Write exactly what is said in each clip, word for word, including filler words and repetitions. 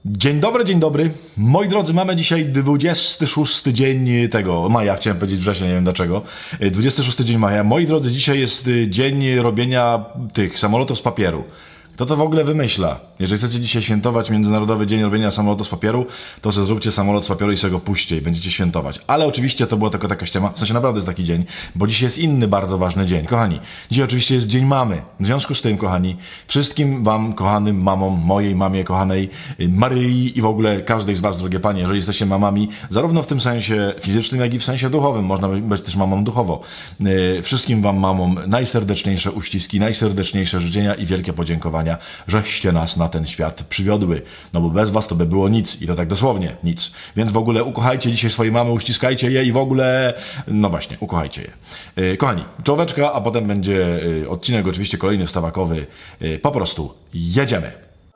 Dzień dobry, dzień dobry. Moi drodzy, mamy dzisiaj dwudziesty szósty dzień tego maja, chciałem powiedzieć września, nie wiem dlaczego. dwudziesty szósty dzień maja. Moi drodzy, dzisiaj jest dzień robienia tych samolotów z papieru. Kto to w ogóle wymyśla? Jeżeli chcecie dzisiaj świętować Międzynarodowy Dzień Robienia Samolotu z Papieru, to sobie zróbcie samolot z papieru i sobie go puśćcie i będziecie świętować. Ale oczywiście to była tylko taka ściema, w sensie naprawdę jest taki dzień, bo dzisiaj jest inny bardzo ważny dzień. Kochani, dzisiaj oczywiście jest Dzień Mamy. W związku z tym, kochani, wszystkim wam, kochanym mamom, mojej mamie kochanej, Maryi i w ogóle każdej z was, drogie panie, jeżeli jesteście mamami, zarówno w tym sensie fizycznym, jak i w sensie duchowym, można być też mamą duchowo. Wszystkim wam mamom najserdeczniejsze uściski, najserdeczniejsze życzenia i wielkie podziękowania, żeście nas na ten świat przywiodły. No bo bez was to by było nic. I to tak dosłownie nic. Więc w ogóle ukochajcie dzisiaj swoje mamy, uściskajcie je i w ogóle... No właśnie, ukochajcie je. Kochani, czołóweczka, a potem będzie odcinek oczywiście kolejny wstawakowy. Po prostu jedziemy.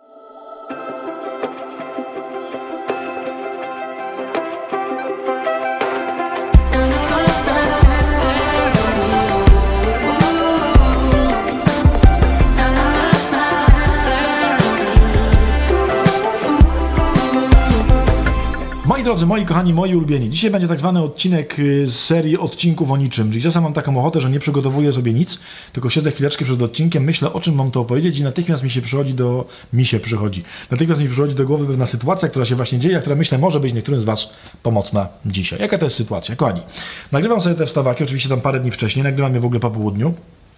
Moi drodzy, moi kochani, moi ulubieni, dzisiaj będzie tak zwany odcinek z serii odcinków o niczym. Czyli czasem mam taką ochotę, że nie przygotowuję sobie nic, tylko siedzę chwileczkę przed odcinkiem, myślę, o czym mam to opowiedzieć i natychmiast mi się przychodzi do... mi się przychodzi. Natychmiast mi przychodzi do głowy pewna sytuacja, która się właśnie dzieje, a która myślę może być niektórym z was pomocna dzisiaj. Jaka to jest sytuacja? Kochani, nagrywam sobie te wstawaki, oczywiście tam parę dni wcześniej, nagrywam je w ogóle po południu.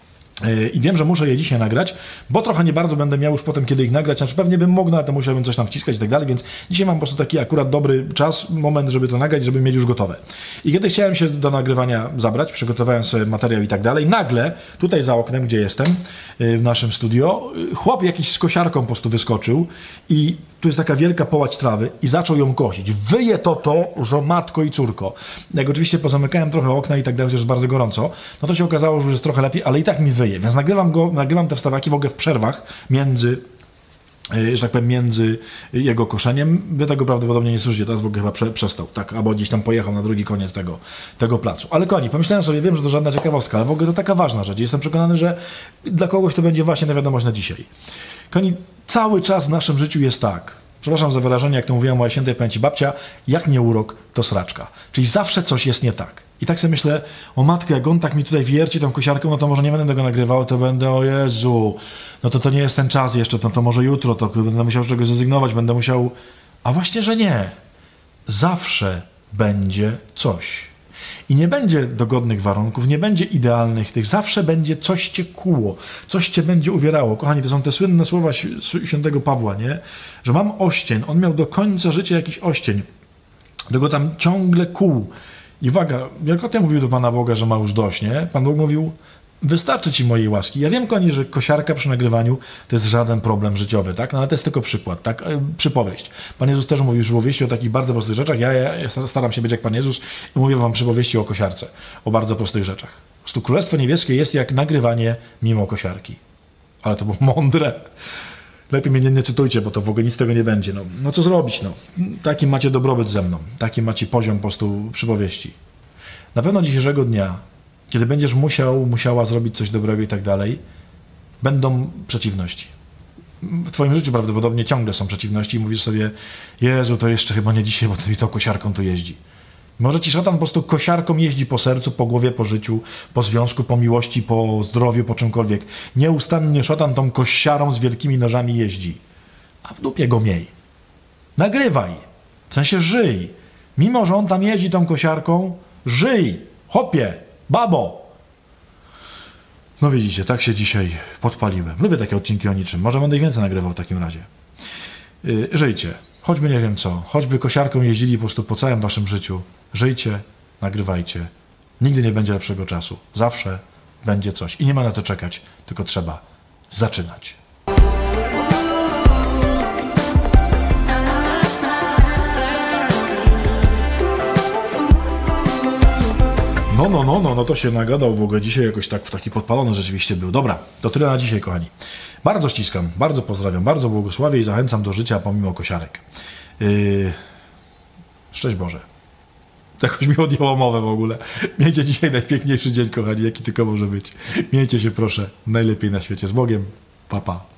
I wiem, że muszę je dzisiaj nagrać, bo trochę nie bardzo będę miał już potem kiedy ich nagrać, znaczy pewnie bym mógł, ale to musiałbym coś tam wciskać i tak dalej, więc dzisiaj mam po prostu taki akurat dobry czas, moment, żeby to nagrać, żeby mieć już gotowe. I kiedy chciałem się do nagrywania zabrać, przygotowałem sobie materiał i tak dalej, nagle tutaj za oknem, gdzie jestem, w naszym studio, chłop jakiś z kosiarką po prostu wyskoczył i tu jest taka wielka połać trawy i zaczął ją kosić. Wyje to to, że matko i córko. Jak oczywiście pozamykałem trochę okna i tak dalej, że jest bardzo gorąco, no to się okazało, że już jest trochę lepiej, ale i tak mi wyje. Więc nagrywam go, nagrywam te wstawaki w ogóle w przerwach między, że tak powiem, między jego koszeniem. Wy tego prawdopodobnie nie słyszycie, teraz w ogóle chyba prze, przestał, tak, albo gdzieś tam pojechał na drugi koniec tego, tego placu. Ale kochani, pomyślałem sobie, wiem, że to żadna ciekawostka, ale w ogóle to taka ważna rzecz. Jestem przekonany, że dla kogoś to będzie właśnie ta wiadomość na dzisiaj. Kochani, cały czas w naszym życiu jest tak, przepraszam za wyrażenie, jak to mówiła moja świętej pamięci babcia, jak nie urok, to sraczka. Czyli zawsze coś jest nie tak. I tak sobie myślę, o matkę, jak on tak mi tutaj wierci tą kosiarką, no to może nie będę tego nagrywał, to będę, o Jezu, no to to nie jest ten czas jeszcze, to, to może jutro, to będę musiał z czegoś zrezygnować, będę musiał... A właśnie, że nie. Zawsze będzie coś. I nie będzie dogodnych warunków, nie będzie idealnych tych, zawsze będzie coś cię kłuło, coś cię będzie uwierało. Kochani, to są te słynne słowa świętego Pawła, nie? Że mam oścień, on miał do końca życia jakiś oścień, do go tam ciągle kłuł. I uwaga, wielokrotnie mówił do Pana Boga, że ma już dość, nie? Pan Bóg mówił, wystarczy ci mojej łaski. Ja wiem, kochani, że kosiarka przy nagrywaniu to jest żaden problem życiowy, tak? No ale to jest tylko przykład, tak? Przypowieść. Pan Jezus też mówił przypowieści o takich bardzo prostych rzeczach. Ja, ja, ja staram się być jak Pan Jezus i mówię wam przypowieści o kosiarce, o bardzo prostych rzeczach. Po prostu Królestwo Niebieskie jest jak nagrywanie mimo kosiarki. Ale to było mądre. Lepiej mnie nie, nie cytujcie, bo to w ogóle nic z tego nie będzie. No, no co zrobić, no? Taki macie dobrobyt ze mną. Taki macie poziom po prostu przypowieści. Na pewno dzisiejszego dnia, kiedy będziesz musiał, musiała zrobić coś dobrego i tak dalej, będą przeciwności. W twoim życiu prawdopodobnie ciągle są przeciwności i mówisz sobie, Jezu, to jeszcze chyba nie dzisiaj, bo to mi tą kosiarką tu jeździ. Może ci szatan po prostu kosiarką jeździ po sercu, po głowie, po życiu, po związku, po miłości, po zdrowiu, po czymkolwiek. Nieustannie szatan tą kosiarą z wielkimi nożami jeździ. A w dupie go miej. Nagrywaj. W sensie żyj. Mimo, że on tam jeździ tą kosiarką, żyj. Hopie. Babo. No widzicie, tak się dzisiaj podpaliłem. Lubię takie odcinki o niczym. Może będę więcej nagrywał w takim razie. Yy, żyjcie. Choćby nie wiem co. Choćby kosiarką jeździli po prostu po całym waszym życiu. Żyjcie, nagrywajcie. Nigdy nie będzie lepszego czasu. Zawsze będzie coś. I nie ma na to czekać. Tylko trzeba zaczynać. No, no, no, no, no to się nagadał w ogóle dzisiaj jakoś tak, taki podpalony rzeczywiście był. Dobra, to tyle na dzisiaj, kochani. Bardzo ściskam, bardzo pozdrawiam, bardzo błogosławię i zachęcam do życia pomimo kosiarek. Yy... Szczęść Boże. Jakoś mi odjęło mowę w ogóle. Miejcie dzisiaj najpiękniejszy dzień, kochani, jaki tylko może być. Miejcie się proszę najlepiej na świecie. Z Bogiem. Pa, pa.